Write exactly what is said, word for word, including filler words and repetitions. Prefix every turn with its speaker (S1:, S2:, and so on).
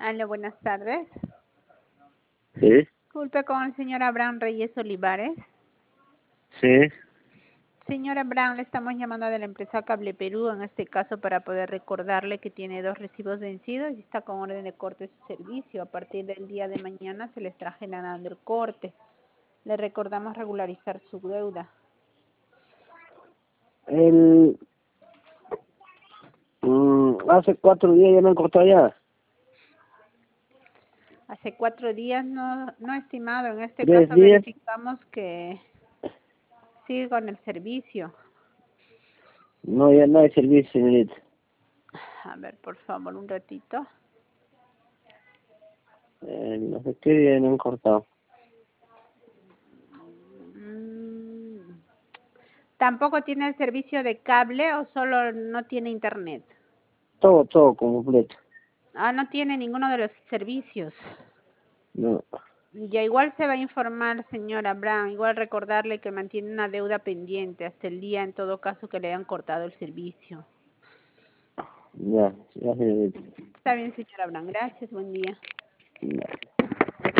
S1: Aló, buenas tardes.
S2: Sí,
S1: Disculpe con el señor Abraham Reyes Olivares.
S2: sí.
S1: Señor Abraham, le estamos llamando de la empresa Cable Perú, en este caso para poder recordarle que tiene dos recibos vencidos y está con orden de corte su servicio. A partir del día de mañana se le estará generando el corte. Le recordamos regularizar su deuda.
S2: El, mm, hace cuatro días ya me han cortado ya.
S1: Hace cuatro días, no, no estimado, en este
S2: Tres
S1: caso
S2: días.
S1: verificamos que sigue con el servicio.
S2: No, ya no hay servicio, señorita.
S1: A ver, por favor, un ratito.
S2: Eh, no sé qué día me han cortado.
S1: Mm, ¿Tampoco tiene el servicio de cable o solo no tiene internet?
S2: Todo, todo completo.
S1: Ah, no tiene ninguno de los servicios.
S2: No,
S1: Ya igual se va a informar, señora Abraham, igual recordarle que mantiene una deuda pendiente hasta el día, en todo caso, que le hayan cortado el servicio.
S2: ya, ya, señorita.
S1: Está bien, señora Abraham, gracias, buen día.
S2: Ya.